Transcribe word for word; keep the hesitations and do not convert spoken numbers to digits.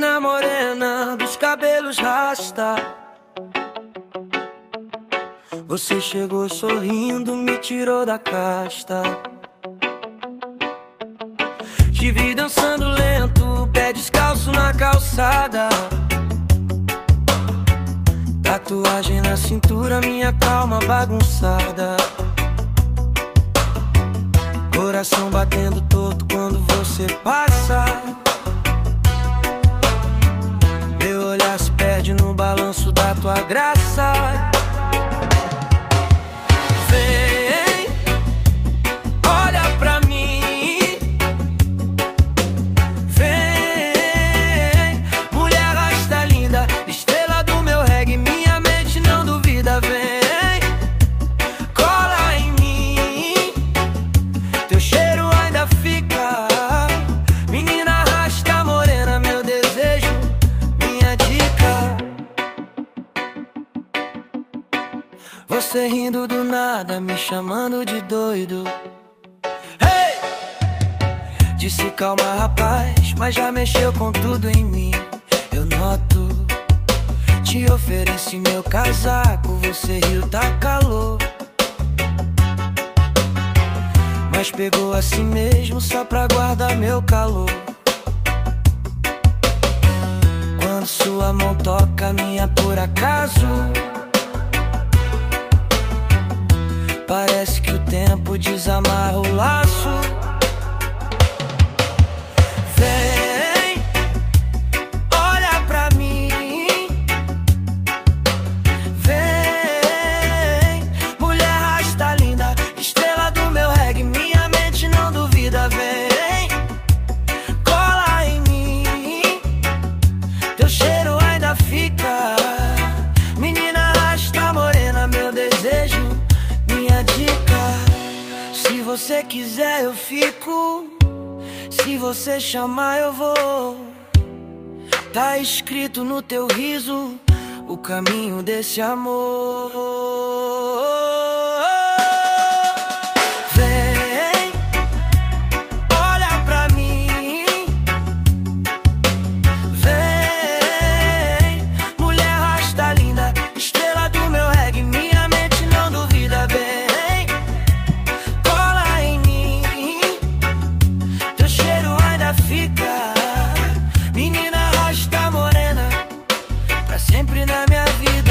Menina morena dos cabelos rasta, você chegou sorrindo, me tirou da casta. Te vi dançando lento, pé descalço na calçada. Tatuagem na cintura, minha calma bagunçada. Coração batendo todo quando você passa. Meu olhar se perde no balanço da tua graça. Vem, olha pra mim. Vem, mulher rasta linda, estrela do meu reggae, minha mente não duvida. Vem, cola em mim, teu cheiro ainda fica. Menina rasta morena, meu desejo, minha dica. Você rindo do nada, me chamando de doido. Hey! Disse calma rapaz, mas já mexeu com tudo em mim. Eu noto. Te ofereci meu casaco, você riu, tá calor. Mas pegou assim mesmo só pra guardar meu calor. Quando sua mão toca a minha por acaso, parece que o tempo desamarra o laço. Vem, olha pra mim. Vem, mulher rasta linda, estrela do meu reggae, minha mente não duvida. Vem, cola em mim, teu cheiro ainda fica. Menina rasta morena, meu desejo, minha dica. Se você quiser eu fico, se você chamar eu vou. Tá escrito no teu riso o caminho desse amor. Vem, olha pra mim. Vem, mulher rasta linda, estrela do meu reggae, minha mente não duvida. Vem, cola em mim, teu cheiro ainda fica. Menina rasta morena, pra sempre na minha vida.